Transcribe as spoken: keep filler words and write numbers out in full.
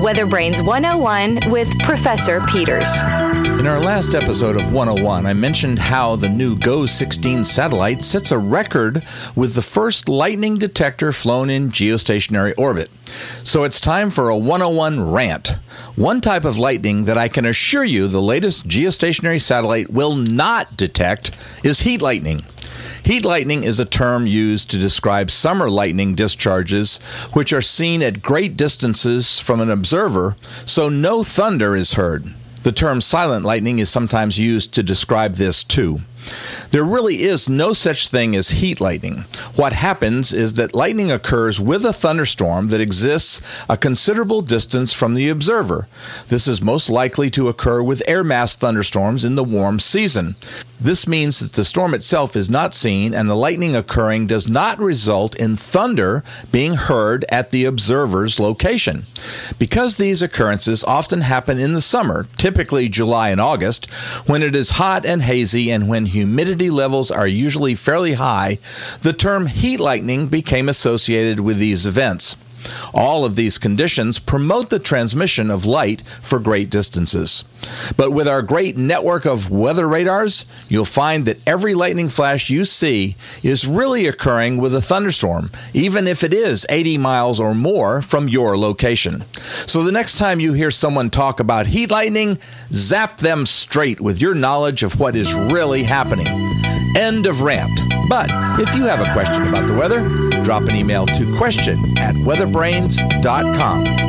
Weather Brains one oh one with Professor Peters. In our last episode of one oh one, I mentioned how the new GOES sixteen satellite sets a record with the first lightning detector flown in geostationary orbit. So it's time for a one oh one rant. One type of lightning that I can assure you the latest geostationary satellite will not detect is heat lightning. Heat lightning is a term used to describe summer lightning discharges which are seen at great distances from an observer, so no thunder is heard. The term silent lightning is sometimes used to describe this too. There really is no such thing as heat lightning. What happens is that lightning occurs with a thunderstorm that exists a considerable distance from the observer. This is most likely to occur with air mass thunderstorms in the warm season. This means that the storm itself is not seen and the lightning occurring does not result in thunder being heard at the observer's location. Because these occurrences often happen in the summer, typically July and August, when it is hot and hazy and when humidity levels are usually fairly high, the term heat lightning became associated with these events. All of these conditions promote the transmission of light for great distances. But with our great network of weather radars, you'll find that every lightning flash you see is really occurring with a thunderstorm, even if it is eighty miles or more from your location. So the next time you hear someone talk about heat lightning, zap them straight with your knowledge of what is really happening. End of rant. But if you have a question about the weather, drop an email to question at weatherbrains dot com.